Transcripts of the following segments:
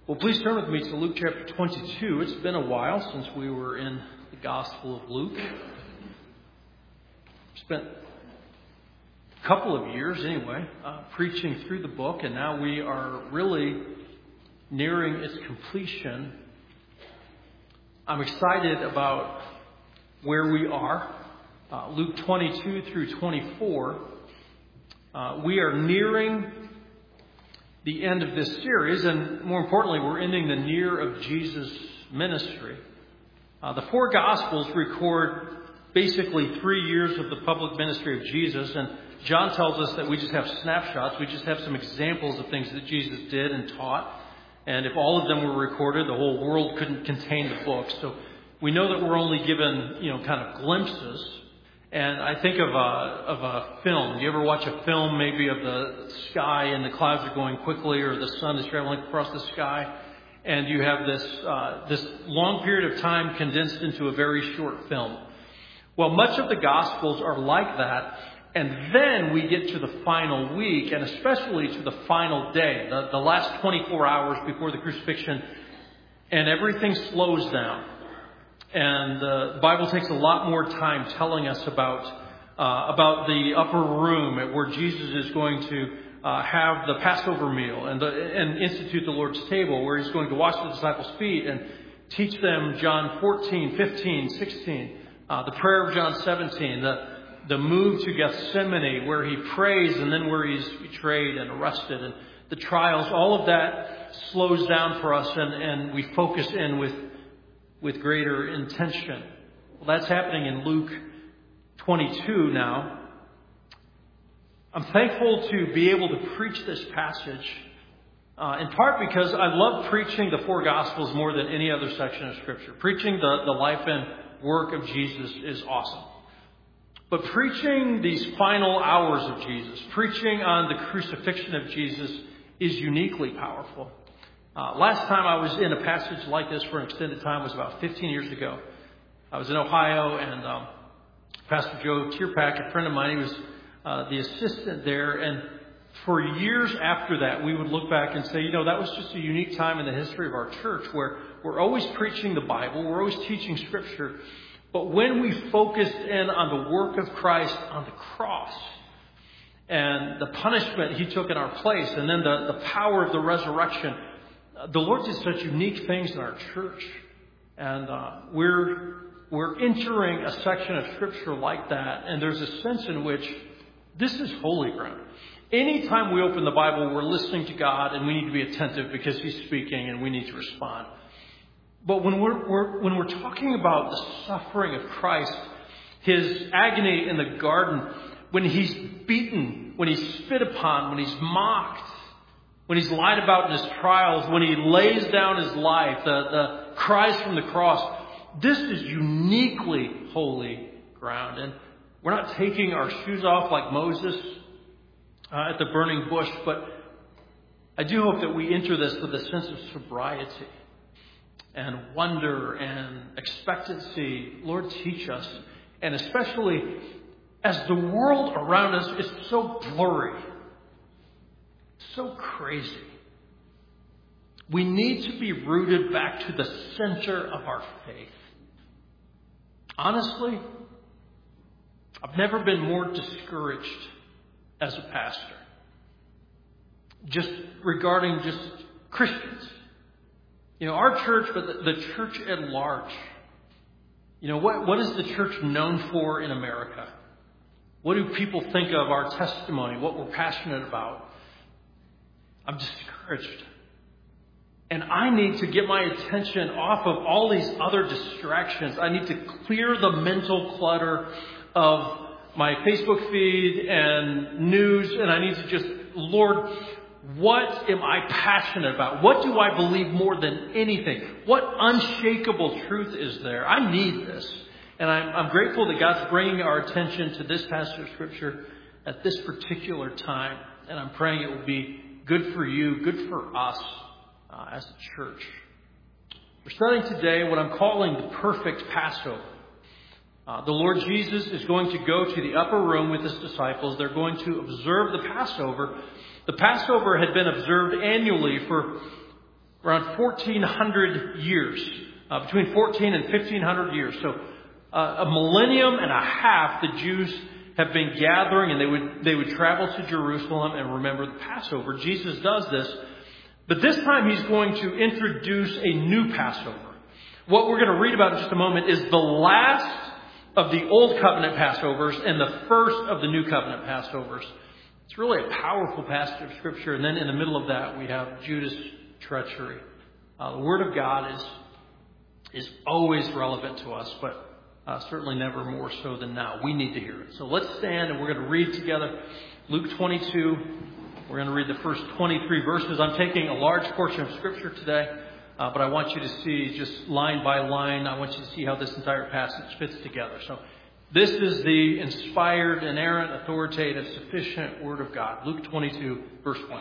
Well, please turn with me to Luke chapter 22. It's been a while since we were in the Gospel of Luke. Spent a couple of years, anyway, preaching through the book, and now we are really nearing its completion. I'm excited about where we are. Luke 22 through 24. We are nearing the end of this series, and more importantly, we're ending the year of Jesus' ministry. The four Gospels record basically 3 years of the public ministry of Jesus, and John tells us that we just have snapshots. We just have some examples of things that Jesus did and taught. And if all of them were recorded, the whole world couldn't contain the book. So we know that we're only given, kind of glimpses. And I think of a film. You ever watch a film maybe of the sky and the clouds are going quickly, or the sun is traveling across the sky, and you have this long period of time condensed into a very short film? Well, much of the Gospels are like that. And then we get to the final week, and especially to the final day, the last 24 hours before the crucifixion, and everything slows down. And the Bible takes a lot more time telling us about the upper room where Jesus is going to have the Passover meal and institute the Lord's table, where he's going to wash the disciples' feet and teach them John 14, 15, 16, the prayer of John 17, the move to Gethsemane, where he prays, and then where he's betrayed and arrested, and the trials. All of that slows down for us, and we focus in with greater intention. Well, that's happening in Luke 22 now. I'm thankful to be able to preach this passage, in part because I love preaching the four Gospels more than any other section of Scripture. Preaching the life and work of Jesus is awesome. But preaching these final hours of Jesus, preaching on the crucifixion of Jesus, is uniquely powerful. Last time I was in a passage like this for an extended time was about 15 years ago. I was in Ohio, and Pastor Joe Tierpak, a friend of mine, he was the assistant there. And for years after that, we would look back and say, that was just a unique time in the history of our church where we're always preaching the Bible, we're always teaching Scripture. But when we focused in on the work of Christ on the cross and the punishment he took in our place, and then the power of the resurrection, the Lord did such unique things in our church. And we're entering a section of Scripture like that, and there's a sense in which this is holy ground. Anytime we open the Bible, we're listening to God, and we need to be attentive because he's speaking, and we need to respond. But when we're talking about the suffering of Christ, his agony in the garden, when he's beaten, when he's spit upon, when he's mocked, when he's lied about in his trials, when he lays down his life, the cries from the cross, this is uniquely holy ground. And we're not taking our shoes off like Moses at the burning bush, but I do hope that we enter this with a sense of sobriety and wonder and expectancy. Lord, teach us. And especially as the world around us is so blurry, so crazy, we need to be rooted back to the center of our faith. Honestly, I've never been more discouraged as a pastor, just regarding just Christians. Our church, but the church at large. What is the church known for in America? What do people think of our testimony, what we're passionate about? I'm discouraged. And I need to get my attention off of all these other distractions. I need to clear the mental clutter of my Facebook feed and news, and I need to just, Lord, what am I passionate about? What do I believe more than anything? What unshakable truth is there? I need this. And I'm grateful that God's bringing our attention to this passage of Scripture at this particular time. And I'm praying it will be good for you, good for us as a church. We're studying today what I'm calling the perfect Passover. The Lord Jesus is going to go to the upper room with his disciples. They're going to observe the Passover. The Passover had been observed annually for around 1,400 years, between 14 and 1,500 years. So a millennium and a half, the Jews have been gathering, and they would travel to Jerusalem and remember the Passover. Jesus does this, but this time he's going to introduce a new Passover. What we're going to read about in just a moment is the last of the Old Covenant Passovers and the first of the New Covenant Passovers. It's really a powerful passage of Scripture. And then in the middle of that, we have Judas' treachery. The Word of God is always relevant to us, but certainly never more so than now. We need to hear it. So let's stand and we're going to read together Luke 22. We're going to read the first 23 verses. I'm taking a large portion of Scripture today, but I want you to see just line by line. I want you to see how this entire passage fits together. So this is the inspired, inerrant, authoritative, sufficient Word of God. Luke 22, verse 1.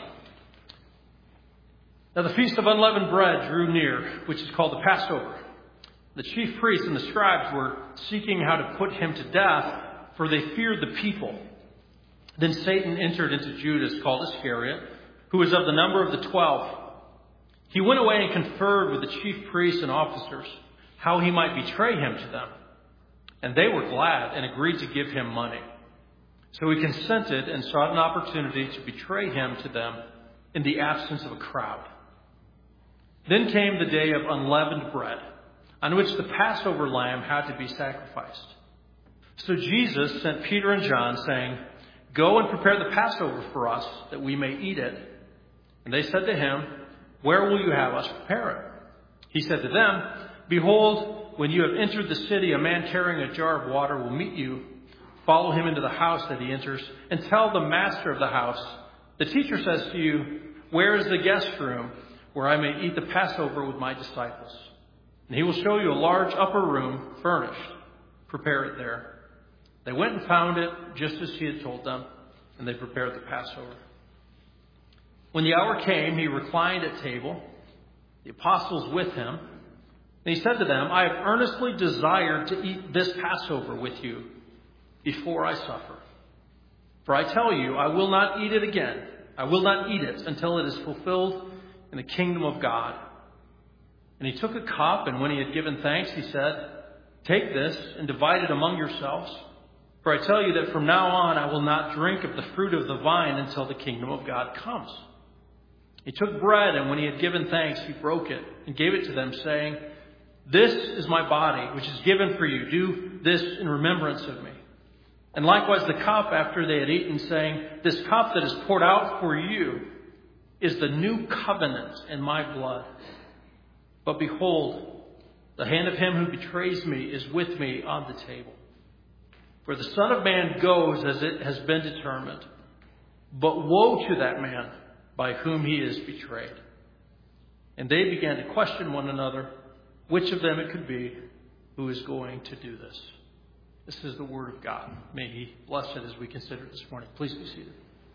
Now the feast of unleavened bread drew near, which is called the Passover. The chief priests and the scribes were seeking how to put him to death, for they feared the people. Then Satan entered into Judas, called Iscariot, who was of the number of the 12. He went away and conferred with the chief priests and officers how he might betray him to them. And they were glad and agreed to give him money. So he consented and sought an opportunity to betray him to them in the absence of a crowd. Then came the day of unleavened bread, on which the Passover lamb had to be sacrificed. So Jesus sent Peter and John, saying, "Go and prepare the Passover for us, that we may eat it." And they said to him, "Where will you have us prepare it?" He said to them, "Behold, when you have entered the city, a man carrying a jar of water will meet you. Follow him into the house that he enters, and tell the master of the house, 'The teacher says to you, where is the guest room where I may eat the Passover with my disciples?' And he will show you a large upper room furnished. Prepare it there." They went and found it just as he had told them, and they prepared the Passover. When the hour came, he reclined at table, the apostles with him. And he said to them, "I have earnestly desired to eat this Passover with you before I suffer. For I tell you, I will not eat it again. I will not eat it until it is fulfilled in the kingdom of God." And he took a cup, and when he had given thanks, he said, "Take this and divide it among yourselves. For I tell you that from now on I will not drink of the fruit of the vine until the kingdom of God comes." He took bread, and when he had given thanks, he broke it and gave it to them, saying, "This is my body, which is given for you. Do this in remembrance of me." And likewise the cup after they had eaten, saying, "This cup that is poured out for you is the new covenant in my blood. But behold, the hand of him who betrays me is with me on the table. For the Son of Man goes as it has been determined, but woe to that man by whom he is betrayed." And they began to question one another, which of them it could be who is going to do this. This is the Word of God. May He bless it as we consider it this morning. Please be seated.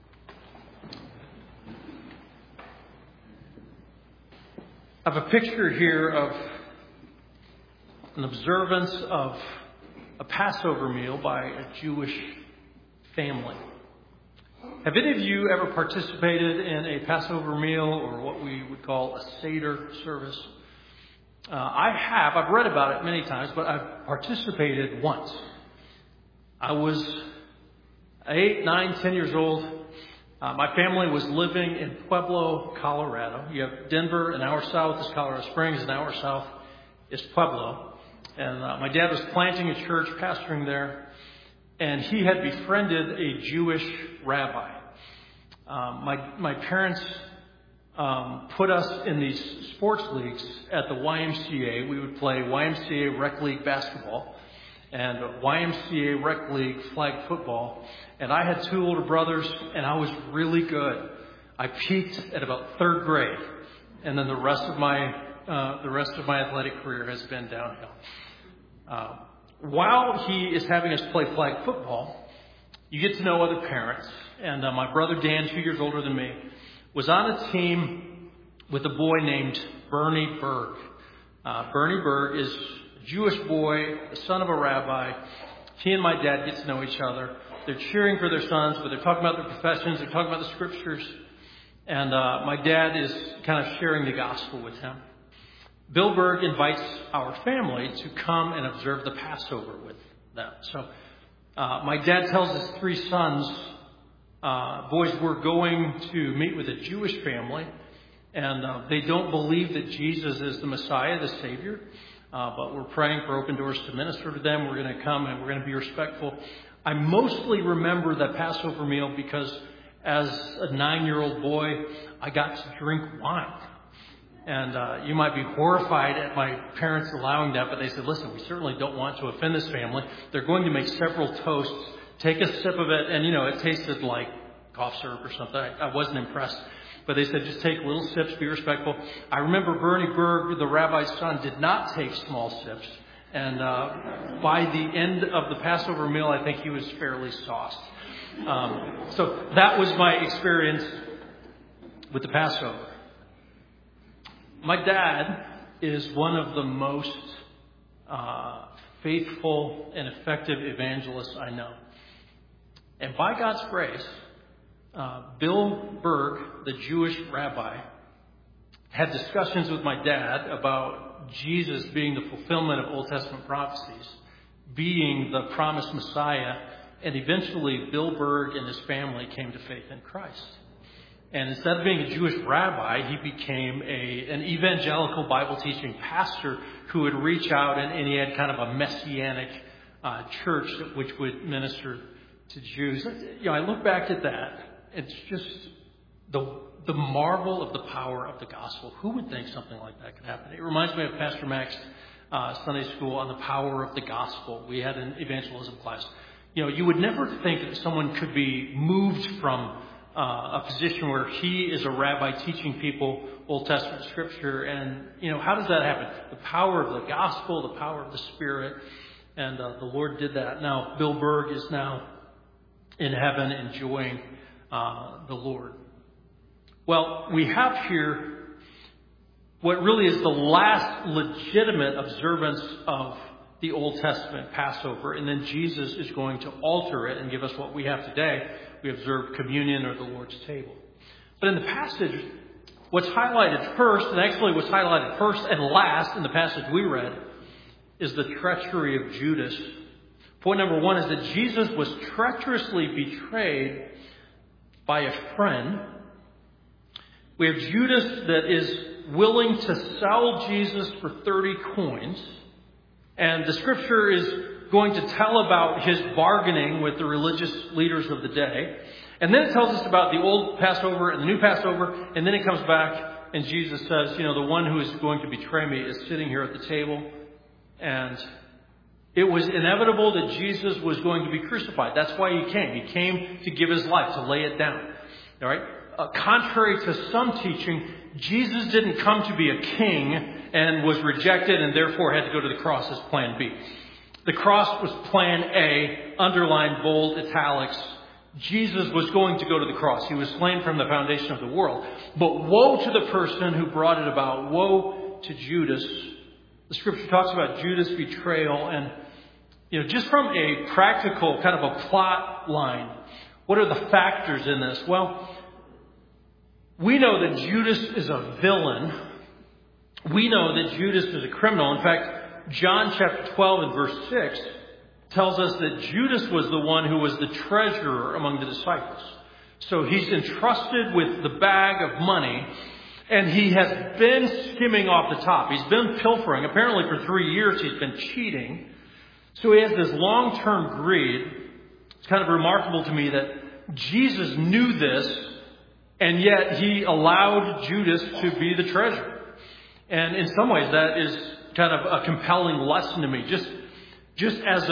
I have a picture here of an observance of a Passover meal by a Jewish family. Have any of you ever participated in a Passover meal, or what we would call a Seder service? I have. I've read about it many times, but I've participated once. I was 8, 9, 10 years old. My family was living in Pueblo, Colorado. You have Denver, an hour south is Colorado Springs, an hour south is Pueblo. And my dad was planting a church, pastoring there, and he had befriended a Jewish rabbi. My parents put us in these sports leagues at the YMCA. We would play YMCA Rec League basketball and YMCA Rec League flag football. And I had 2 older brothers, and I was really good. I peaked at about 3rd grade, and then the rest of my athletic career has been downhill. While he is having us play flag football, you get to know other parents. And my brother Dan, 2 years older than me, was on a team with a boy named Bernie Berg. Bernie Berg is a Jewish boy, the son of a rabbi. He and my dad get to know each other. They're cheering for their sons, but they're talking about their professions. They're talking about the scriptures. And my dad is kind of sharing the gospel with him. Bill Berg invites our family to come and observe the Passover with them. So my dad tells his three sons, boys, we're going to meet with a Jewish family, and they don't believe that Jesus is the Messiah, the Savior, but we're praying for open doors to minister to them. We're going to come and we're going to be respectful. I mostly remember that Passover meal because as a 9-year-old boy, I got to drink wine. And you might be horrified at my parents allowing that, but they said, listen, we certainly don't want to offend this family. They're going to make several toasts. Take a sip of it. And, it tasted like cough syrup or something. I wasn't impressed. But they said, just take little sips, be respectful. I remember Bernie Berg, the rabbi's son, did not take small sips. And by the end of the Passover meal, I think he was fairly sauced. So that was my experience with the Passover. My dad is one of the most faithful and effective evangelists I know. And by God's grace, Bill Berg, the Jewish rabbi, had discussions with my dad about Jesus being the fulfillment of Old Testament prophecies, being the promised Messiah, and eventually Bill Berg and his family came to faith in Christ. And instead of being a Jewish rabbi, he became an evangelical Bible-teaching pastor who would reach out, and he had kind of a messianic church which would minister to Jews. I look back at that. It's just the marvel of the power of the gospel. Who would think something like that could happen? It reminds me of Pastor Mack's Sunday school on the power of the gospel. We had an evangelism class. You would never think that someone could be moved from a position where he is a rabbi teaching people Old Testament scripture. And, how does that happen? The power of the gospel, the power of the Spirit. And the Lord did that. Now, Bill Berg is now in heaven enjoying the Lord. Well, we have here what really is the last legitimate observance of the Old Testament Passover, and then Jesus is going to alter it and give us what we have today. We observe communion or the Lord's table. But in the passage, what's highlighted first, and actually what's highlighted first and last in the passage we read, is the treachery of Judas. Point number one is that Jesus was treacherously betrayed by a friend. We have Judas that is willing to sell Jesus for 30 coins. And the scripture is going to tell about his bargaining with the religious leaders of the day. And then it tells us about the old Passover and the new Passover. And then it comes back and Jesus says, the one who is going to betray me is sitting here at the table. And it was inevitable that Jesus was going to be crucified. That's why he came. He came to give his life, to lay it down. All right? Contrary to some teaching, Jesus didn't come to be a king and was rejected and therefore had to go to the cross as plan B. The cross was plan A, underlined, bold, italics. Jesus was going to go to the cross. He was slain from the foundation of the world. But woe to the person who brought it about. Woe to Judas. The scripture talks about Judas' betrayal. And, just from a practical kind of a plot line, what are the factors in this? Well, we know that Judas is a villain. We know that Judas is a criminal. In fact, John chapter 12 and verse 6 tells us that Judas was the one who was the treasurer among the disciples. So he's entrusted with the bag of money, and he has been skimming off the top. He's been pilfering. Apparently for 3 years he's been cheating. So he has this long-term greed. It's kind of remarkable to me that Jesus knew this, and yet he allowed Judas to be the treasurer. And in some ways that is kind of a compelling lesson to me. Just as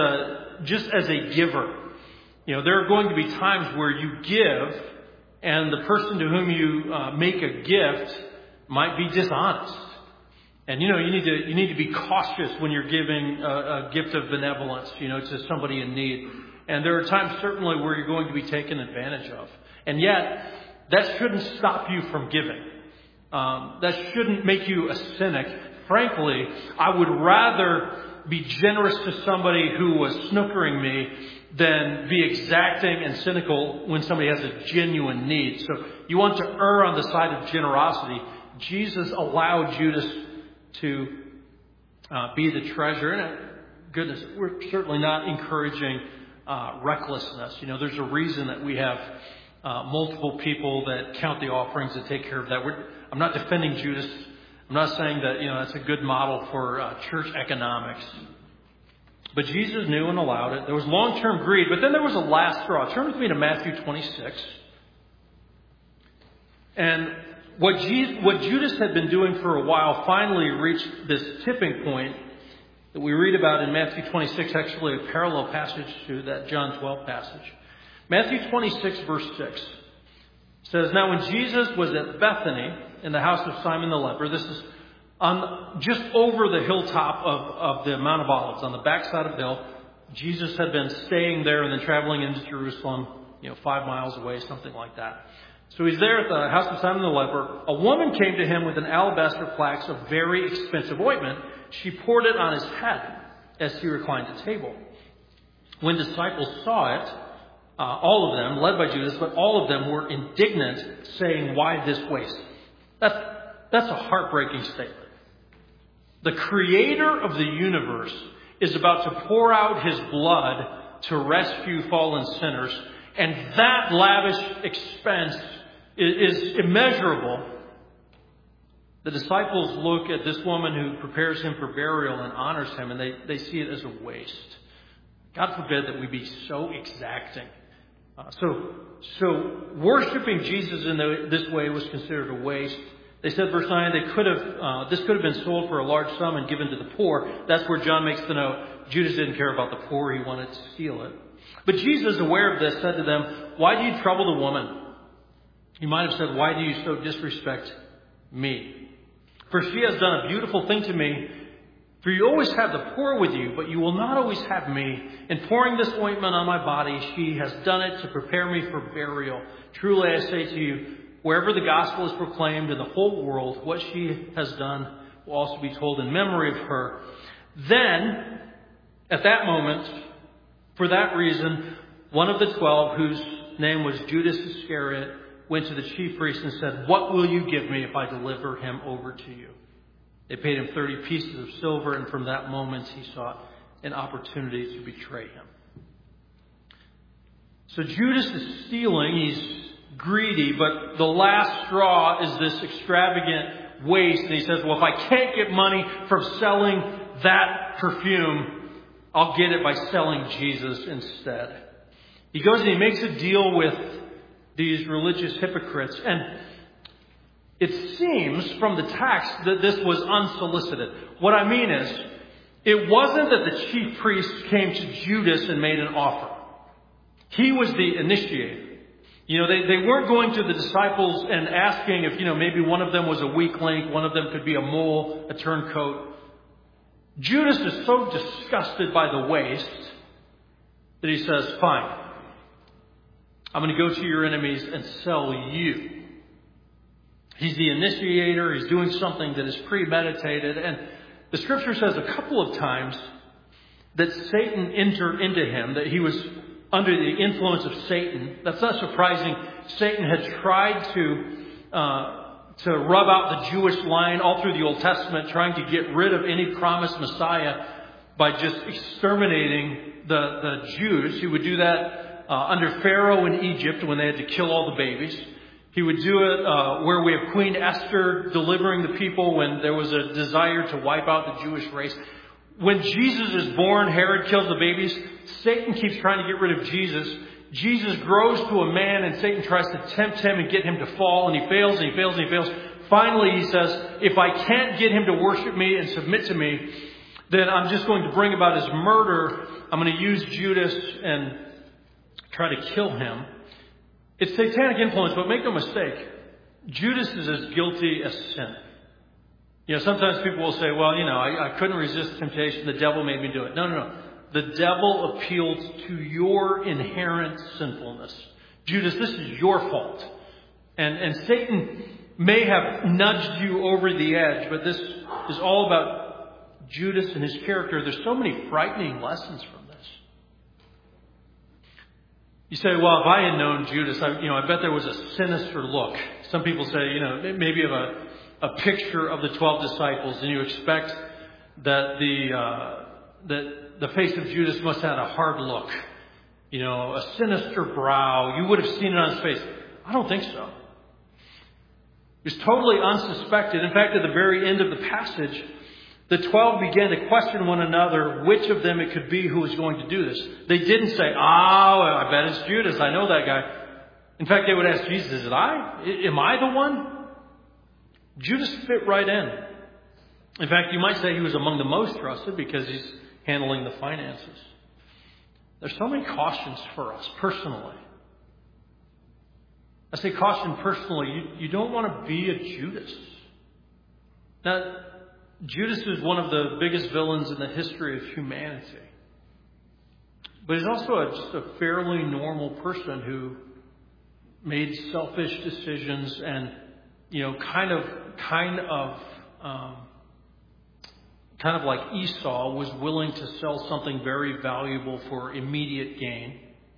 a giver. There are going to be times where you give, and the person to whom you make a gift might be dishonest. And you need to be cautious when you're giving a gift of benevolence, to somebody in need. And there are times certainly where you're going to be taken advantage of. And yet, that shouldn't stop you from giving. That shouldn't make you a cynic. Frankly, I would rather be generous to somebody who was snookering me than be exacting and cynical when somebody has a genuine need. So you want to err on the side of generosity. Jesus allowed Judas to be the treasurer. And goodness, we're certainly not encouraging recklessness. There's a reason that we have multiple people that count the offerings and take care of that. I'm not defending Judas. I'm not saying that, that's a good model for church economics. But Jesus knew and allowed it. There was long-term greed, but then there was a last straw. Turn with me to Matthew 26. And what Judas had been doing for a while finally reached this tipping point that we read about in Matthew 26, actually a parallel passage to that John 12 passage. Matthew 26, verse 6 says, "Now when Jesus was at Bethany in the house of Simon the leper," this is just over the hilltop of the Mount of Olives, on the backside of the hill. Jesus had been staying there and then traveling into Jerusalem, 5 miles away, something like that. So he's there at the house of Simon the leper. A woman came to him with an alabaster flask of very expensive ointment. She poured it on his head as he reclined at table. When disciples saw it, all of them, led by Judas, but all of them were indignant, saying, "Why this waste?" That's a heartbreaking statement. The creator of the universe is about to pour out his blood to rescue fallen sinners, and that lavish expense is immeasurable. The disciples look at this woman who prepares him for burial and honors him, and they see it as a waste. God forbid that we be so exacting. So worshiping Jesus in this way was considered a waste. They said, verse 9, this could have been sold for a large sum and given to the poor. That's where John makes the note. Judas didn't care about the poor. He wanted to steal it. But Jesus, aware of this, said to them, "Why do you trouble the woman?" He might have said, "Why do you so disrespect me? For she has done a beautiful thing to me. For you always have the poor with you, but you will not always have me. In pouring this ointment on my body, she has done it to prepare me for burial. Truly I say to you, wherever the gospel is proclaimed in the whole world, what she has done will also be told in memory of her." Then, at that moment, for that reason, one of the 12, whose name was Judas Iscariot, went to the chief priests and said, "What will you give me if I deliver him over to you?" They paid him 30 pieces of silver, and from that moment he sought an opportunity to betray him. So Judas is stealing. He's greedy, but the last straw is this extravagant waste. And he says, well, if I can't get money from selling that perfume, I'll get it by selling Jesus instead. He goes and he makes a deal with these religious hypocrites. And it seems from the text that this was unsolicited. What I mean is, it wasn't that the chief priests came to Judas and made an offer. He was the initiator. They weren't going to the disciples and asking if, maybe one of them was a weak link, one of them could be a mole, a turncoat. Judas is so disgusted by the waste that he says, "Fine, I'm going to go to your enemies and sell you." He's the initiator. He's doing something that is premeditated. And the scripture says a couple of times that Satan entered into him, that he was under the influence of Satan. That's not surprising. Satan had tried to rub out the Jewish line all through the Old Testament, trying to get rid of any promised Messiah by just exterminating the Jews. He would do that under Pharaoh in Egypt when they had to kill all the babies. He would do it where we have Queen Esther delivering the people when there was a desire to wipe out the Jewish race. When Jesus is born, Herod kills the babies. Satan keeps trying to get rid of Jesus. Jesus grows to a man and Satan tries to tempt him and get him to fall, and he fails and he fails and he fails. Finally, he says, if I can't get him to worship me and submit to me, then I'm just going to bring about his murder. I'm going to use Judas and try to kill him. It's satanic influence, but make no mistake, Judas is as guilty as sin. Sometimes people will say, well, I couldn't resist temptation. The devil made me do it. No. The devil appealed to your inherent sinfulness. Judas, this is your fault. And Satan may have nudged you over the edge, but this is all about Judas and his character. There's so many frightening lessons from this. You say, well, if I had known Judas, I bet there was a sinister look. Some people say, maybe of a picture of the 12 disciples, and you expect that the face of Judas must have had a hard look, a sinister brow. You would have seen it on his face. I don't think so. He was totally unsuspected. In fact, at the very end of the passage, the 12 began to question one another which of them it could be who was going to do this. They didn't say, I bet it's Judas. I know that guy. In fact, they would ask Jesus, is it I? Am I the one? Judas fit right in. In fact, you might say he was among the most trusted because he's handling the finances. There's so many cautions for us personally. I say caution personally. You don't want to be a Judas. Now, Judas is one of the biggest villains in the history of humanity. But he's also just a fairly normal person who made selfish decisions and, kind of like Esau, was willing to sell something very valuable for immediate gain.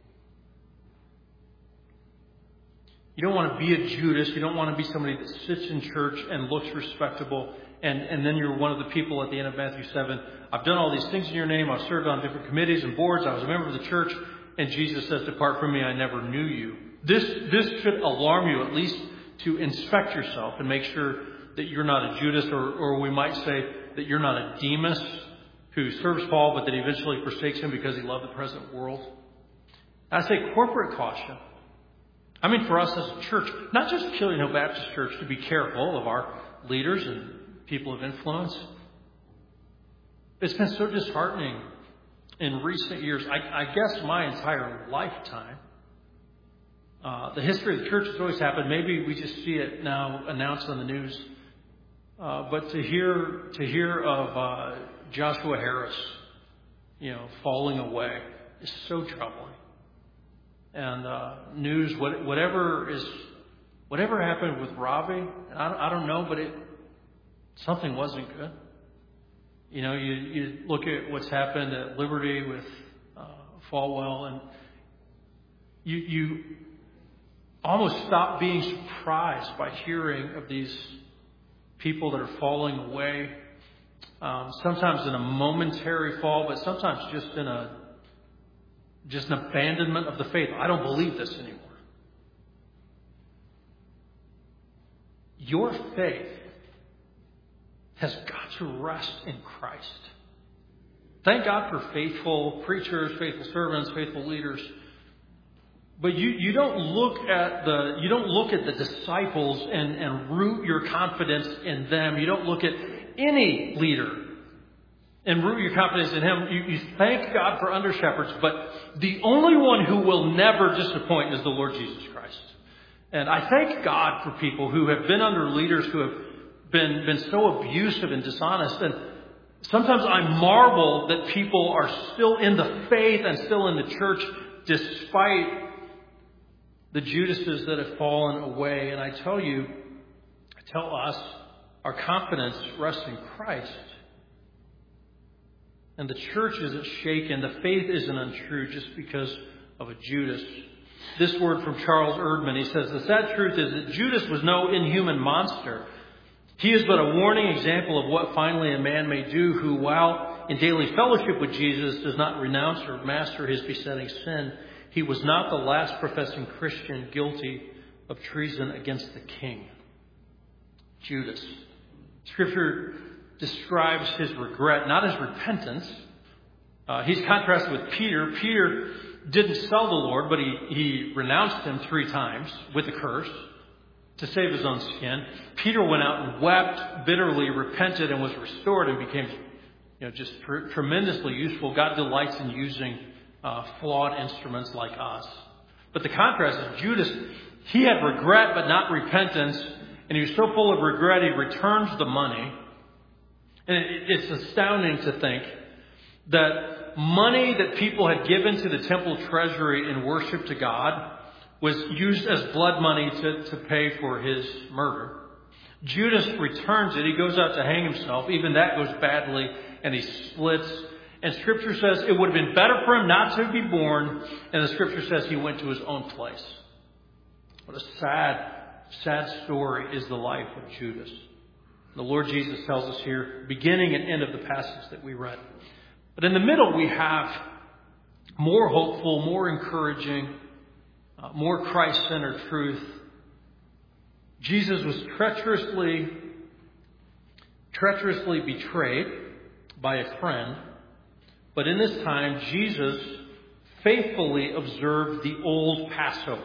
You don't want to be a Judas. You don't want to be somebody that sits in church and looks respectable. And then you're one of the people at the end of Matthew 7. I've done all these things in your name. I've served on different committees and boards. I was a member of the church. And Jesus says, depart from me, I never knew you. This should alarm you at least to inspect yourself and make sure that you're not a Judas, or we might say that you're not a Demas who serves Paul but that eventually forsakes him because he loved the present world. I say corporate caution. For us as a church, not just Killing Hill Baptist Church, to be careful of our leaders and people of influence. It's been so disheartening in recent years. I guess my entire lifetime. The history of the church has always happened. Maybe we just see it now announced on the news. But to hear of Joshua Harris, falling away is so troubling. And news, whatever happened with Ravi, I don't know, but something wasn't good. You look at what's happened at Liberty with Falwell, and you almost stop being surprised by hearing of these people that are falling away. Sometimes in a momentary fall, but sometimes just in an abandonment of the faith. I don't believe this anymore. Your faith has got to rest in Christ. Thank God for faithful preachers, faithful servants, faithful leaders. But you don't look at the disciples and root your confidence in them. You don't look at any leader and root your confidence in him. You thank God for under shepherds, but the only one who will never disappoint is the Lord Jesus Christ. And I thank God for people who have been under leaders who have been so abusive and dishonest. And sometimes I marvel that people are still in the faith and still in the church despite the Judases that have fallen away. And I tell us, our confidence rests in Christ. And the church isn't shaken. The faith isn't untrue just because of a Judas. This word from Charles Erdman, he says, the sad truth is that Judas was no inhuman monster. He is but a warning example of what finally a man may do who, while in daily fellowship with Jesus, does not renounce or master his besetting sin. He was not the last professing Christian guilty of treason against the king. Judas. Scripture describes his regret, not his repentance. He's contrasted with Peter. Peter didn't sell the Lord, but he renounced him 3 times with a curse to save his own skin. Peter went out and wept bitterly, repented, and was restored and became just tremendously useful. God delights in using flawed instruments like us. But the contrast is Judas, he had regret but not repentance, and he was so full of regret he returns the money. And it's astounding to think that money that people had given to the temple treasury in worship to God was used as blood money to pay for his murder. Judas returns it. He goes out to hang himself. Even that goes badly, and he splits. And Scripture says it would have been better for him not to be born. And the Scripture says he went to his own place. What a sad story is the life of Judas. The Lord Jesus tells us here, beginning and end of the passage that we read. But in the middle we have more hopeful, more encouraging, more Christ-centered truth. Jesus was treacherously betrayed by a friend. But in this time, Jesus faithfully observed the old Passover.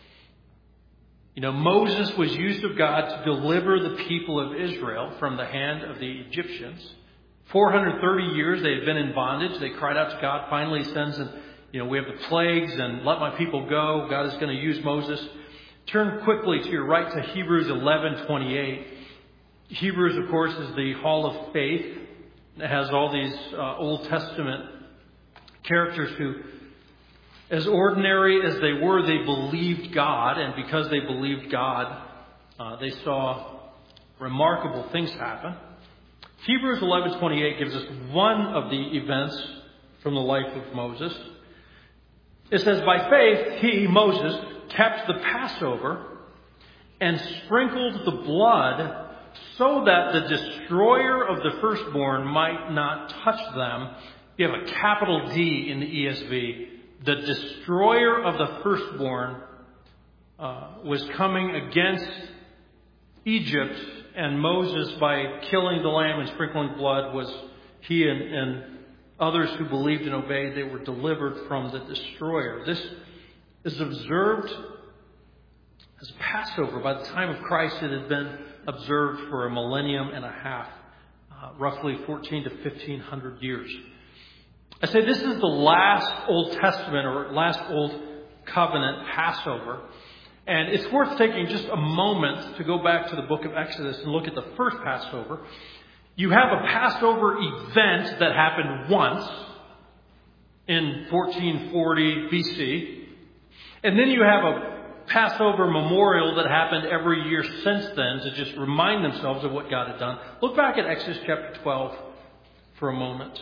Moses was used of God to deliver the people of Israel from the hand of the Egyptians. 430 years they had been in bondage. They cried out to God. Finally he sends and we have the plagues and let my people go. God is going to use Moses. Turn quickly to your right to Hebrews 11:28. Hebrews, of course, is the hall of faith. It has all these Old Testament characters who, as ordinary as they were, they believed God. And because they believed God, they saw remarkable things happen. Hebrews 11:28 gives us one of the events from the life of Moses. It says, by faith, he, Moses, kept the Passover and sprinkled the blood so that the destroyer of the firstborn might not touch them. You have a capital D in the ESV. The destroyer of the firstborn was coming against Egypt, and Moses, by killing the lamb and sprinkling blood, he and others who believed and obeyed, they were delivered from the destroyer. This is observed as Passover. By the time of Christ, it had been observed for a millennium and a half, roughly 14 to 1500 years. I say this is the last Old Testament or last Old Covenant Passover. And it's worth taking just a moment to go back to the book of Exodus and look at the first Passover. You have a Passover event that happened once in 1440 BC. And then you have a Passover memorial that happened every year since then to just remind themselves of what God had done. Look back at Exodus chapter 12 for a moment.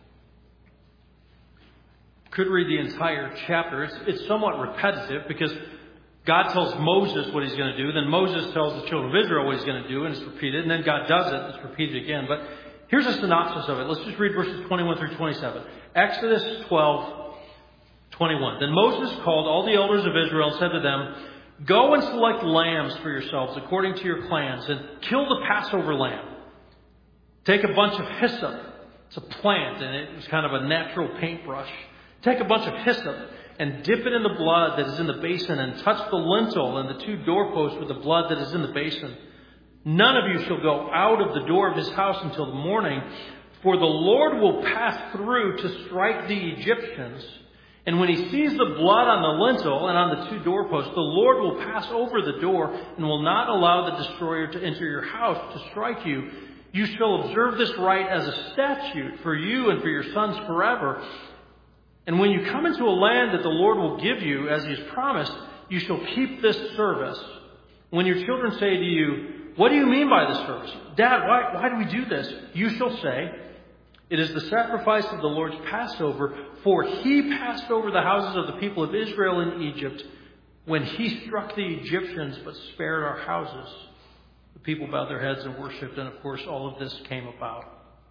Could read the entire chapter. It's somewhat repetitive because God tells Moses what he's going to do. Then Moses tells the children of Israel what he's going to do, and it's repeated. And then God does it. It's repeated again. But here's a synopsis of it. Let's just read verses 21 through 27. Exodus 12:21. Then Moses called all the elders of Israel and said to them, go and select lambs for yourselves according to your clans, and kill the Passover lamb. Take a bunch of hyssop. It's a plant, and it was kind of a natural paintbrush. Take a bunch of hyssop and dip it in the blood that is in the basin, and touch the lintel and the two doorposts with the blood that is in the basin. None of you shall go out of the door of his house until the morning, for the Lord will pass through to strike the Egyptians. And when he sees the blood on the lintel and on the two doorposts, the Lord will pass over the door and will not allow the destroyer to enter your house to strike you. You shall observe this rite as a statute for you and for your sons forever. And when you come into a land that the Lord will give you, as he has promised, you shall keep this service. When your children say to you, what do you mean by this service? Dad, why do we do this? You shall say, it is the sacrifice of the Lord's Passover, for he passed over the houses of the people of Israel in Egypt when he struck the Egyptians but spared our houses. The people bowed their heads and worshipped, and of course all of this came about.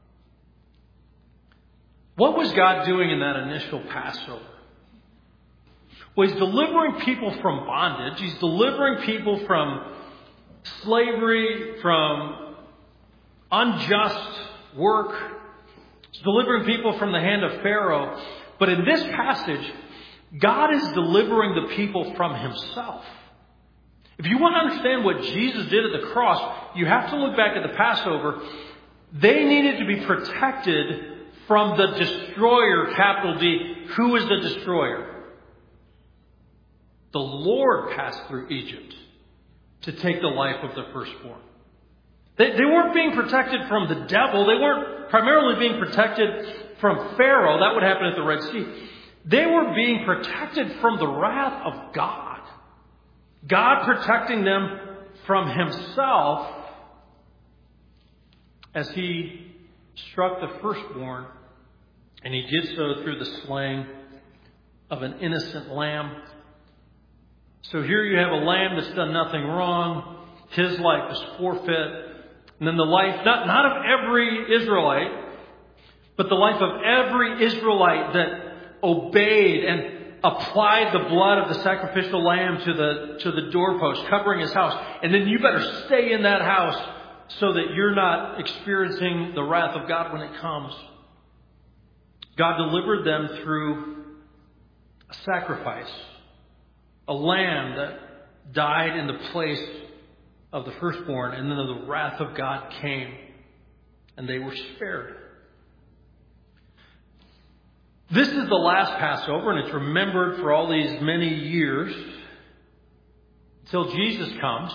What was God doing in that initial Passover? Well, he's delivering people from bondage. He's delivering people from slavery, from unjust work. He's delivering people from the hand of Pharaoh. But in this passage, God is delivering the people from himself. If you want to understand what Jesus did at the cross, you have to look back at the Passover. They needed to be protected from the destroyer, capital D. Who is the destroyer? The Lord passed through Egypt to take the life of the firstborn. They weren't being protected from the devil. They weren't primarily being protected from Pharaoh. That would happen at the Red Sea. They were being protected from the wrath of God. God protecting them from himself as he struck the firstborn And he did so through the slaying of an innocent lamb. So here you have a lamb that's done nothing wrong. His life is forfeit. And then the life, not of every Israelite, but the life of every Israelite that obeyed and applied the blood of the sacrificial lamb to the doorpost, covering his house. And then you better stay in that house so that you're not experiencing the wrath of God when it comes. God delivered them through a sacrifice, a lamb that died in the place of the firstborn, and then the wrath of God came, and they were spared. This is the last Passover, and it's remembered for all these many years until Jesus comes.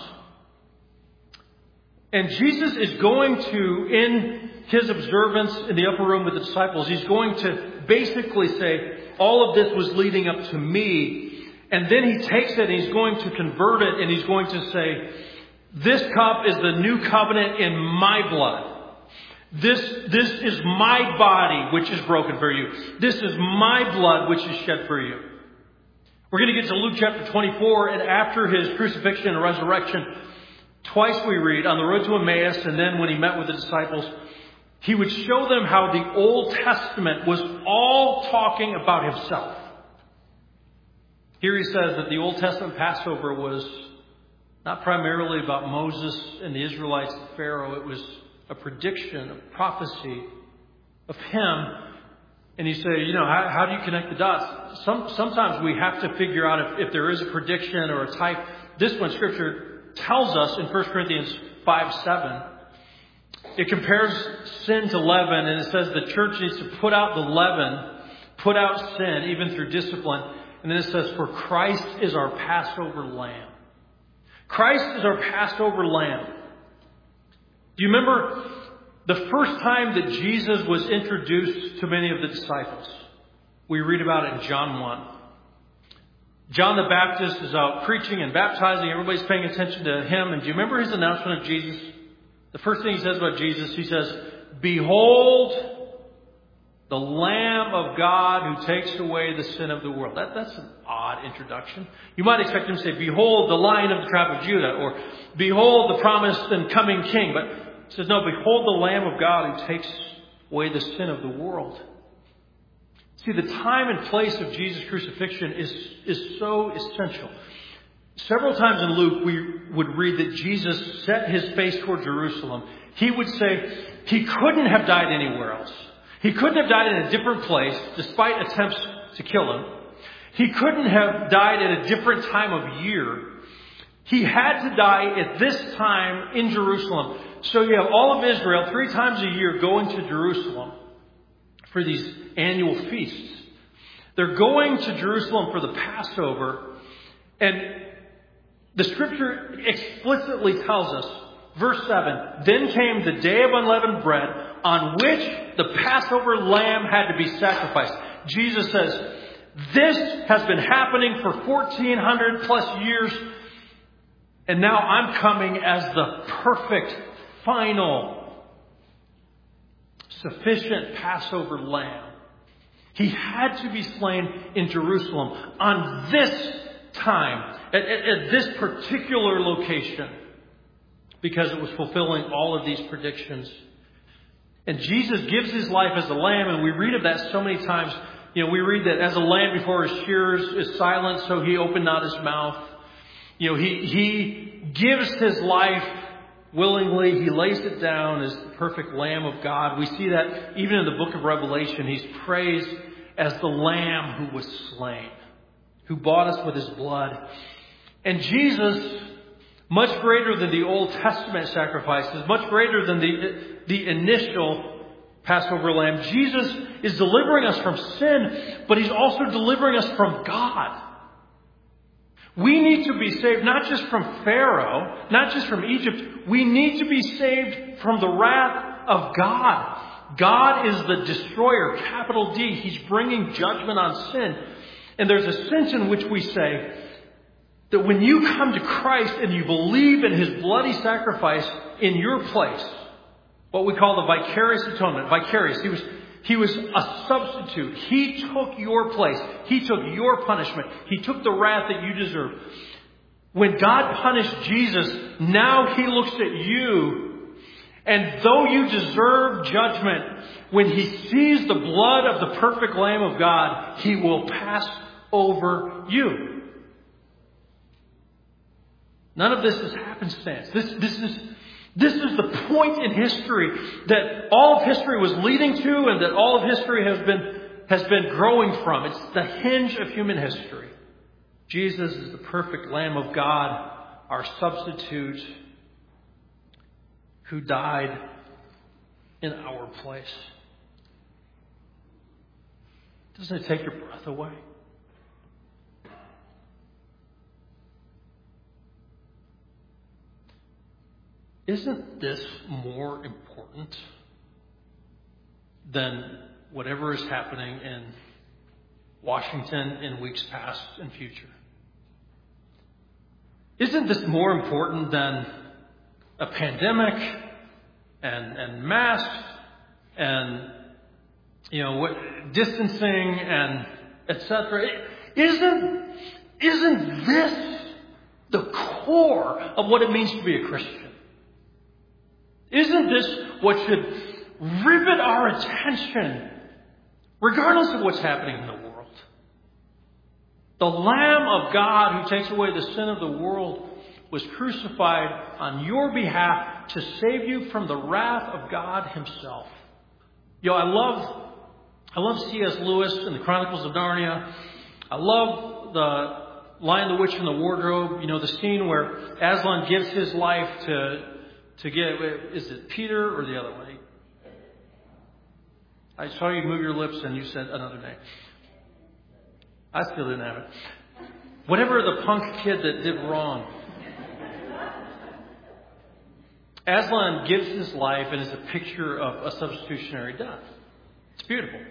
And Jesus is going to, in his observance in the upper room with the disciples, he's going to basically say, all of this was leading up to me. And then he takes it and he's going to convert it, and he's going to say, this cup is the new covenant in my blood. This is my body which is broken for you. This is my blood which is shed for you. We're going to get to Luke chapter 24, and after his crucifixion and resurrection, twice we read on the road to Emmaus, and then when he met with the disciples, he would show them how the Old Testament was all talking about himself. Here he says that the Old Testament Passover was not primarily about Moses and the Israelites and Pharaoh. It was a prediction, a prophecy of him. And you say, how do you connect the dots? Sometimes we have to figure out if there is a prediction or a type. This one, Scripture tells us in 1 Corinthians 5:7, it compares sin to leaven, and it says the church needs to put out the leaven, put out sin, even through discipline. And then it says, for Christ is our Passover lamb. Christ is our Passover lamb. Do you remember the first time that Jesus was introduced to many of the disciples? We read about it in John 1. John the Baptist is out preaching and baptizing. Everybody's paying attention to him. And do you remember his announcement of Jesus? The first thing he says about Jesus, he says, behold, the Lamb of God who takes away the sin of the world. That's an odd introduction. You might expect him to say, behold, the Lion of the tribe of Judah, or behold, the promised and coming King. But he says, no, behold the Lamb of God who takes away the sin of the world. See, the time and place of Jesus' crucifixion is so essential. Several times in Luke, we would read that Jesus set his face toward Jerusalem. He would say he couldn't have died anywhere else. He couldn't have died in a different place, despite attempts to kill him. He couldn't have died at a different time of year. He had to die at this time in Jerusalem. So you have all of Israel 3 times a year going to Jerusalem for these annual feasts. They're going to Jerusalem for the Passover. And the Scripture explicitly tells us, verse 7, then came the day of unleavened bread on which the Passover lamb had to be sacrificed. Jesus says, this has been happening for 1,400 plus years, and now I'm coming as the perfect, final, sufficient Passover lamb. He had to be slain in Jerusalem on this time, at this particular location, because it was fulfilling all of these predictions. And Jesus gives his life as a lamb, and we read of that so many times. We read that as a lamb before his shearers is silent, so he opened not his mouth. He gives his life willingly. He lays it down as the perfect Lamb of God. We see that even in the book of Revelation. He's praised as the Lamb who was slain, who bought us with his blood. And Jesus, much greater than the Old Testament sacrifices, much greater than the initial Passover lamb, Jesus is delivering us from sin, but he's also delivering us from God. We need to be saved not just from Pharaoh, not just from Egypt. We need to be saved from the wrath of God. God is the destroyer, capital D. He's bringing judgment on sin. And there's a sense in which we say that when you come to Christ and you believe in his bloody sacrifice in your place, what we call the vicarious atonement. Vicarious. He was a substitute. He took your place. He took your punishment. He took the wrath that you deserve. When God punished Jesus, now He looks at you, and though you deserve judgment, when He sees the blood of the perfect Lamb of God, He will pass over you. None of this is happenstance. This is the point in history that all of history was leading to, and that all of history has been growing from. It's the hinge of human history. Jesus is the perfect Lamb of God, our substitute, who died in our place. Doesn't it take your breath away? Isn't this more important than whatever is happening in Washington in weeks past and future? Isn't this more important than a pandemic and masks and distancing and etc.? Isn't this the core of what it means to be a Christian? Isn't this what should rivet our attention, regardless of what's happening in the world? The Lamb of God who takes away the sin of the world was crucified on your behalf to save you from the wrath of God Himself. I love C.S. Lewis in the Chronicles of Narnia. I love the Lion, the Witch, and the Wardrobe. The scene where Aslan gives his life to get, is it Peter or the other one? I saw you move your lips and you said another name. I still didn't have it. Whatever the punk kid that did wrong. Aslan gives his life and is a picture of a substitutionary death. It's beautiful.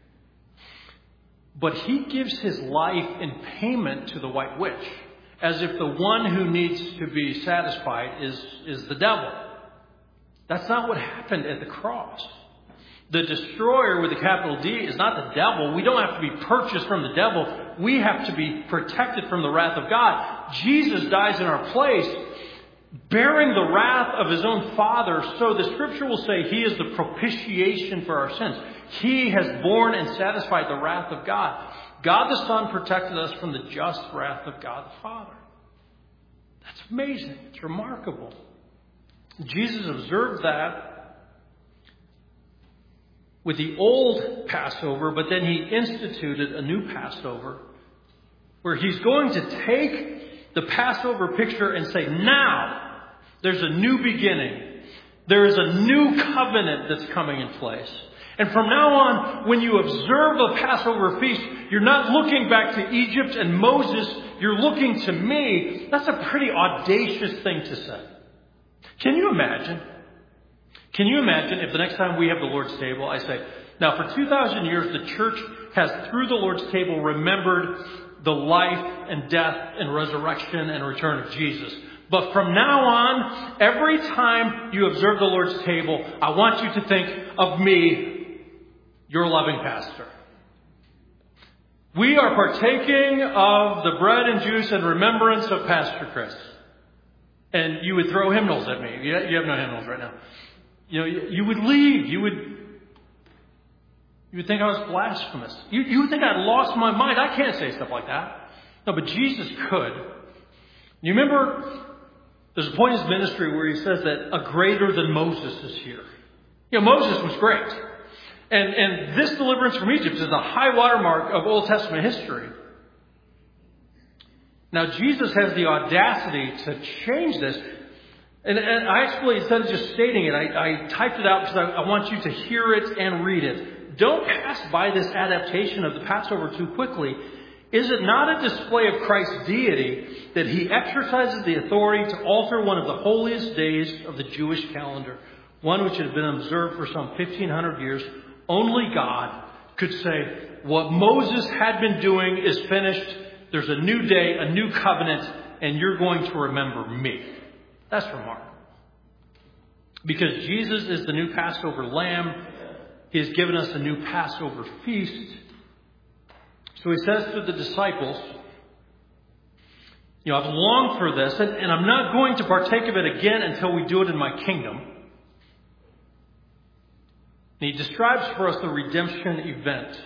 But he gives his life in payment to the White Witch, as if the one who needs to be satisfied is the devil. That's not what happened at the cross. The destroyer with a capital D is not the devil. We don't have to be purchased from the devil. We have to be protected from the wrath of God. Jesus dies in our place, bearing the wrath of His own Father. So the Scripture will say He is the propitiation for our sins. He has borne and satisfied the wrath of God. God the Son protected us from the just wrath of God the Father. That's amazing. It's remarkable. Jesus observed that with the old Passover, but then He instituted a new Passover where He's going to take the Passover picture and say, now there's a new beginning. There is a new covenant that's coming in place. And from now on, when you observe the Passover feast, you're not looking back to Egypt and Moses. You're looking to me. That's a pretty audacious thing to say. Can you imagine? Can you imagine if the next time we have the Lord's table, I say, now for 2,000 years, the church has, through the Lord's table, remembered the life and death and resurrection and return of Jesus. But from now on, every time you observe the Lord's table, I want you to think of me, your loving pastor. We are partaking of the bread and juice in remembrance of Pastor Chris. And you would throw hymnals at me. You have no hymnals right now. You would leave. You would think I was blasphemous. You would think I'd lost my mind. I can't say stuff like that. No, but Jesus could. You remember, there's a point in His ministry where He says that a greater than Moses is here. Moses was great. And this deliverance from Egypt is the high watermark of Old Testament history. Now, Jesus has the audacity to change this. And I actually, instead of just stating it, I typed it out because I want you to hear it and read it. Don't pass by this adaptation of the Passover too quickly. Is it not a display of Christ's deity that He exercises the authority to alter one of the holiest days of the Jewish calendar, one which had been observed for some 1,500 years? Only God could say, what Moses had been doing is finished. There's a new day, a new covenant, and you're going to remember me. That's remarkable. Because Jesus is the new Passover lamb. He has given us a new Passover feast. So he says to the disciples, I've longed for this, and I'm not going to partake of it again until we do it in my kingdom. And he describes for us the redemption event.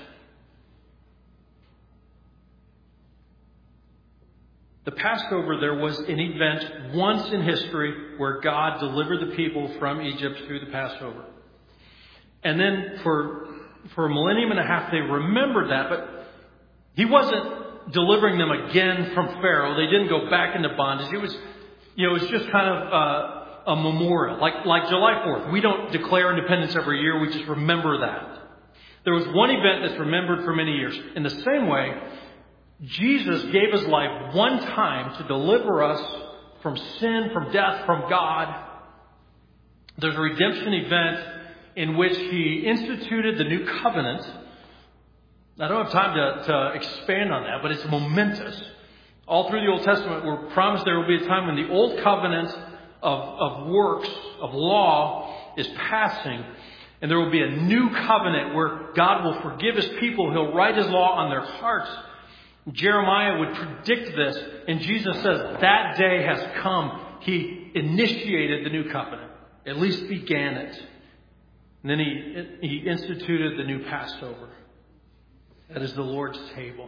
The Passover, there was an event once in history where God delivered the people from Egypt through the Passover. And then for a millennium and a half, they remembered that, but he wasn't delivering them again from Pharaoh. They didn't go back into bondage. It was just kind of a memorial, like July 4th. We don't declare independence every year. We just remember that. There was one event that's remembered for many years. In the same way, Jesus gave his life one time to deliver us from sin, from death, from God. There's a redemption event in which he instituted the new covenant. I don't have time to expand on that, but it's momentous. All through the Old Testament, we're promised there will be a time when the old covenant of works, of law, is passing, and there will be a new covenant where God will forgive his people. He'll write his law on their hearts. Jeremiah would predict this, and Jesus says that day has come. He initiated the new covenant, at least began it. And then he instituted the new Passover. That is the Lord's table.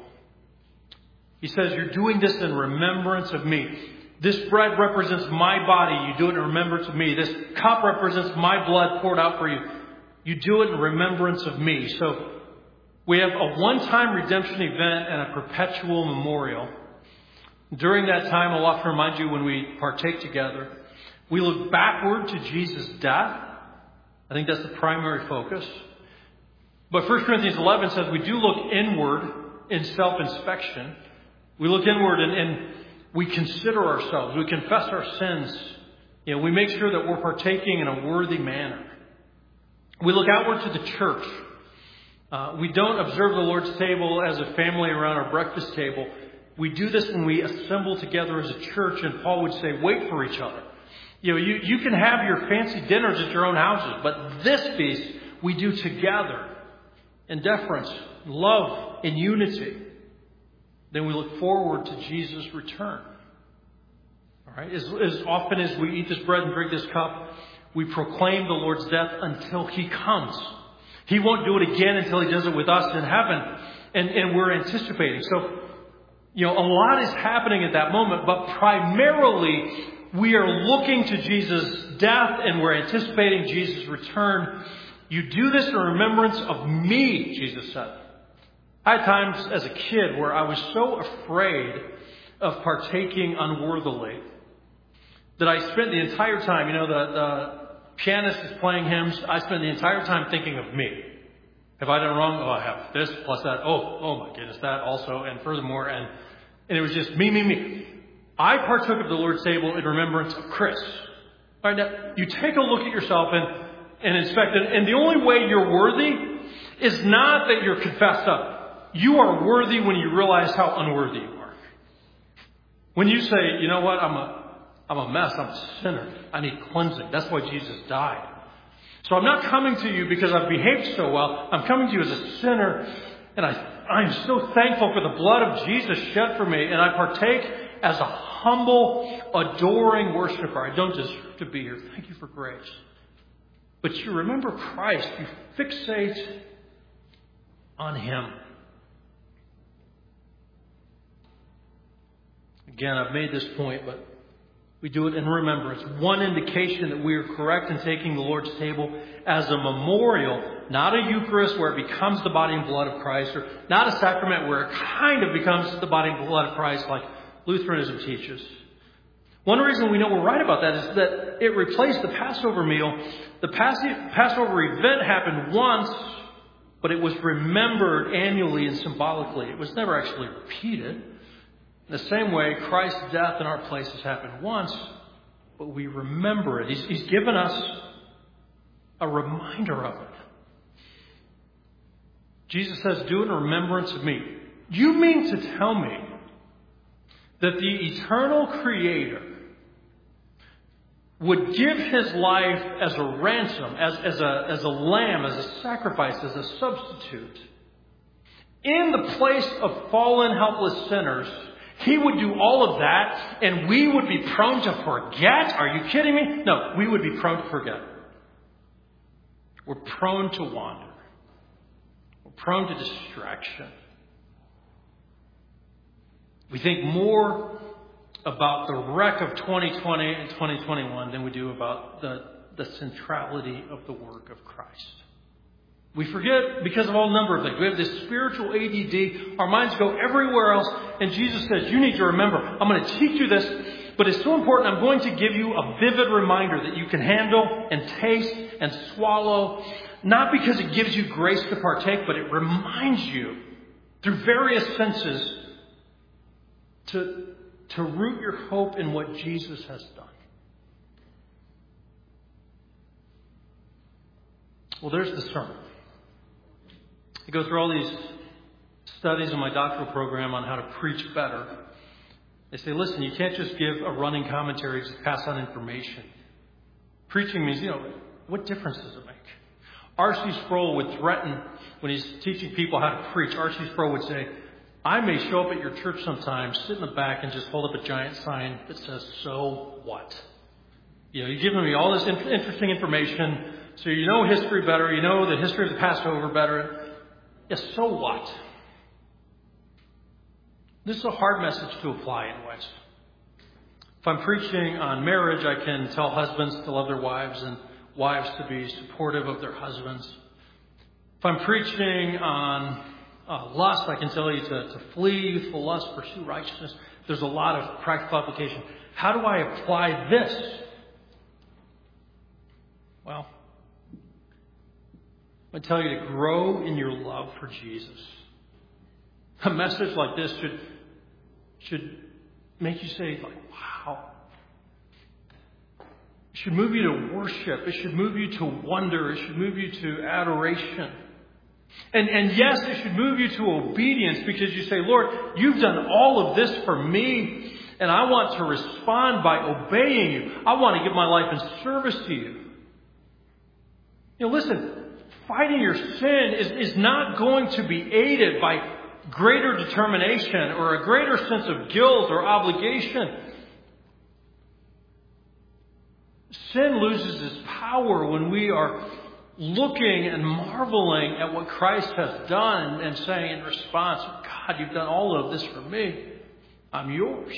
He says, you're doing this in remembrance of me. This bread represents my body. You do it in remembrance of me. This cup represents my blood poured out for you. You do it in remembrance of me. So we have a one-time redemption event and a perpetual memorial. During that time, I'll often remind you when we partake together, we look backward to Jesus' death. I think that's the primary focus. But 1 Corinthians 11 says we do look inward in self-inspection. We look inward and we consider ourselves. We confess our sins. We make sure that we're partaking in a worthy manner. We look outward to the church. We don't observe the Lord's table as a family around our breakfast table. We do this when we assemble together as a church, and Paul would say, wait for each other. You can have your fancy dinners at your own houses, but this feast we do together in deference, love, in unity. Then we look forward to Jesus' return. All right. As often as we eat this bread and drink this cup, we proclaim the Lord's death until he comes. He won't do it again until he does it with us in heaven. And we're anticipating. So, a lot is happening at that moment, but primarily we are looking to Jesus' death and we're anticipating Jesus' return. You do this in remembrance of me, Jesus said. I had times as a kid where I was so afraid of partaking unworthily that I spent the entire time, the pianist is playing hymns, I spent the entire time thinking of me. Have I done wrong? Oh, I have this plus that. Oh my goodness, that also, and furthermore, and it was just me. I partook of the Lord's table in remembrance of Chris. All right, now, you take a look at yourself and inspect it, and the only way you're worthy is not that you're confessed up. You are worthy when you realize how unworthy you are. When you say, you know what, I'm a mess, I'm a sinner, I need cleansing. That's why Jesus died. So I'm not coming to you because I've behaved so well. I'm coming to you as a sinner, and I'm so thankful for the blood of Jesus shed for me, and I partake as a humble, adoring worshiper. I don't deserve to be here. Thank you for grace. But you remember Christ. You fixate on him. Again, I've made this point, but we do it in remembrance. One indication that we are correct in taking the Lord's table as a memorial, not a Eucharist where it becomes the body and blood of Christ, or not a sacrament where it kind of becomes the body and blood of Christ like Lutheranism teaches. One reason we know we're right about that is that it replaced the Passover meal. The Passover event happened once, but it was remembered annually and symbolically. It was never actually repeated. In the same way, Christ's death in our place has happened once, but we remember it. He's given us a reminder of it. Jesus says, do it in remembrance of me. You mean to tell me that the eternal Creator would give his life as a ransom, as a lamb, as a sacrifice, as a substitute, in the place of fallen, helpless sinners, he would do all of that, and we would be prone to forget? Are you kidding me? No, we would be prone to forget. We're prone to wander. We're prone to distraction. We think more about the wreck of 2020 and 2021 than we do about the centrality of the work of Christ. We forget because of all number of things. We have this spiritual ADD. Our minds go everywhere else. And Jesus says, you need to remember, I'm going to teach you this, but it's so important. I'm going to give you a vivid reminder that you can handle and taste and swallow. Not because it gives you grace to partake, but it reminds you through various senses to root your hope in what Jesus has done. Well, there's the sermon. I go through all these studies in my doctoral program on how to preach better. They say, listen, you can't just give a running commentary, just pass on information. Preaching means, what difference does it make? R.C. Sproul would threaten, when he's teaching people how to preach, R.C. Sproul would say, I may show up at your church sometimes, sit in the back and just hold up a giant sign that says, so what? You're giving me all this interesting information, so you know history better, you know the history of the Passover better. Yes, so what? This is a hard message to apply anyways. If I'm preaching on marriage, I can tell husbands to love their wives and wives to be supportive of their husbands. If I'm preaching on lust, I can tell you to flee youthful lust, pursue righteousness. There's a lot of practical application. How do I apply this? Well, I tell you to grow in your love for Jesus. A message like this should make you say, wow. It should move you to worship. It should move you to wonder. It should move you to adoration. And yes, it should move you to obedience because you say, Lord, you've done all of this for me, and I want to respond by obeying you. I want to give my life in service to you. Listen, fighting your sin is not going to be aided by greater determination or a greater sense of guilt or obligation. Sin loses its power when we are looking and marveling at what Christ has done and saying in response, God, you've done all of this for me. I'm yours.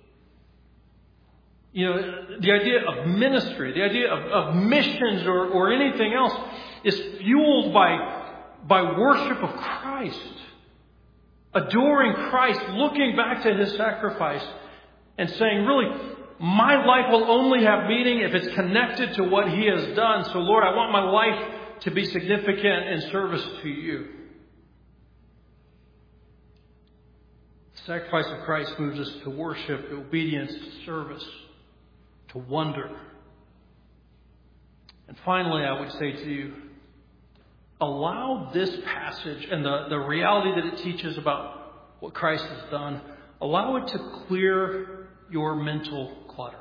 The idea of ministry, the idea of missions or anything else is fueled by worship of Christ. Adoring Christ, looking back to his sacrifice and saying, really, my life will only have meaning if it's connected to what he has done. So, Lord, I want my life to be significant in service to you. The sacrifice of Christ moves us to worship, to obedience, to service, to wonder. And finally, I would say to you, allow this passage and the reality that it teaches about what Christ has done, allow it to clear your mental clutter.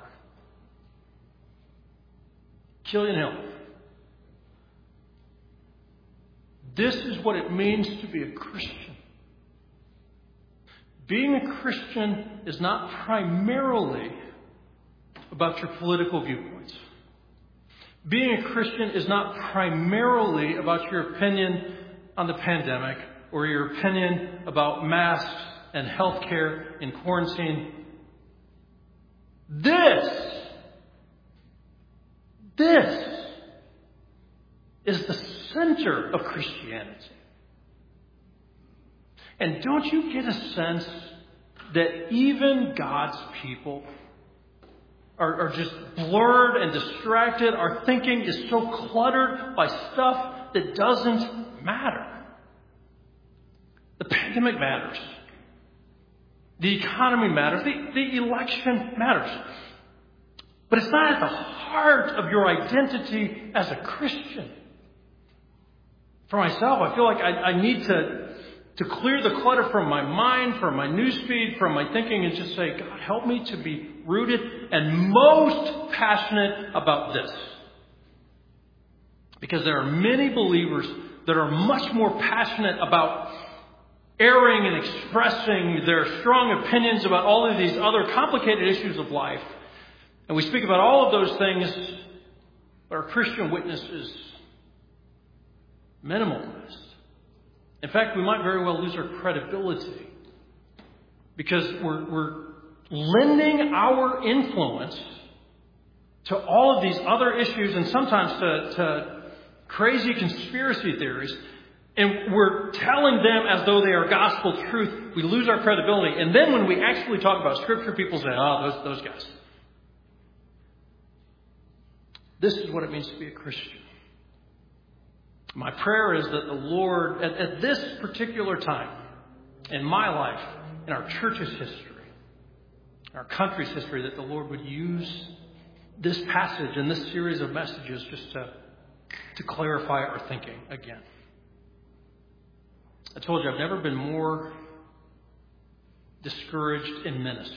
Killian Hill. This is what it means to be a Christian. Being a Christian is not primarily about your political viewpoints. Being a Christian is not primarily about your opinion on the pandemic or your opinion about masks and healthcare and quarantine. This is the center of Christianity. And don't you get a sense that even God's people are just blurred and distracted? Our thinking is so cluttered by stuff that doesn't matter. The pandemic matters. The economy matters. The election matters. But it's not at the heart of your identity as a Christian. For myself, I feel like I need to clear the clutter from my mind, from my newsfeed, from my thinking, and just say, God, help me to be rooted and most passionate about this. Because there are many believers that are much more passionate about airing and expressing their strong opinions about all of these other complicated issues of life. And we speak about all of those things, but our Christian witness is minimalist. In fact, we might very well lose our credibility because we're lending our influence to all of these other issues and sometimes to crazy conspiracy theories, and we're telling them as though they are gospel truth. We lose our credibility. And then when we actually talk about Scripture, people say, oh, those guys. This is what it means to be a Christian. My prayer is that the Lord, at this particular time in my life, in our church's history, our country's history, that the Lord would use this passage and this series of messages just to clarify our thinking again. I told you I've never been more discouraged in ministry.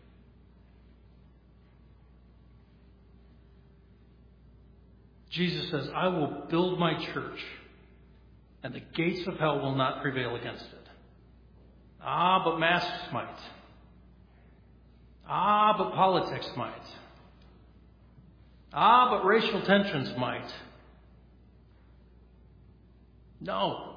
Jesus says, I will build my church, and the gates of hell will not prevail against it. Ah, but masks might. Ah, but politics might. Ah, but racial tensions might. No.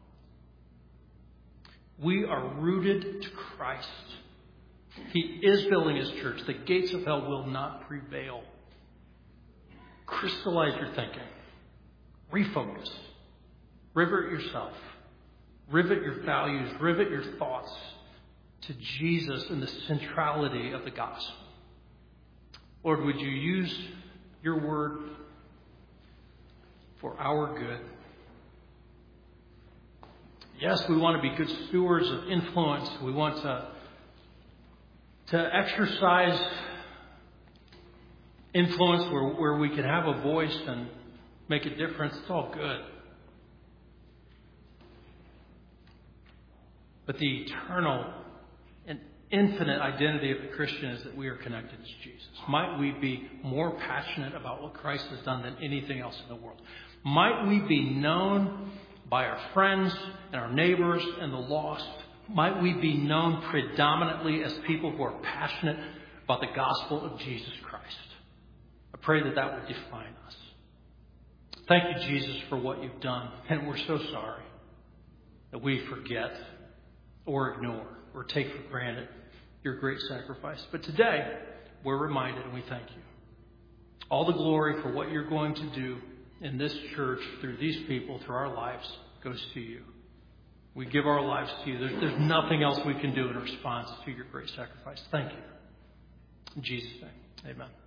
We are rooted to Christ. He is building His church. The gates of hell will not prevail. Crystallize your thinking. Refocus. Rivet yourself. Rivet your values. Rivet your thoughts to Jesus and the centrality of the gospel. Lord, would you use your word for our good? Yes, we want to be good stewards of influence. We want to exercise influence where we can have a voice and make a difference. It's all good. But the eternal and infinite identity of the Christian is that we are connected to Jesus. Might we be more passionate about what Christ has done than anything else in the world? Might we be known by our friends and our neighbors and the lost? Might we be known predominantly as people who are passionate about the gospel of Jesus Christ? I pray that that would define us. Thank you, Jesus, for what you've done. And we're so sorry that we forget or ignore or take for granted your great sacrifice. But today, we're reminded and we thank you. All the glory for what you're going to do in this church, through these people, through our lives, goes to you. We give our lives to you. There's nothing else we can do in response to your great sacrifice. Thank you. In Jesus' name, amen.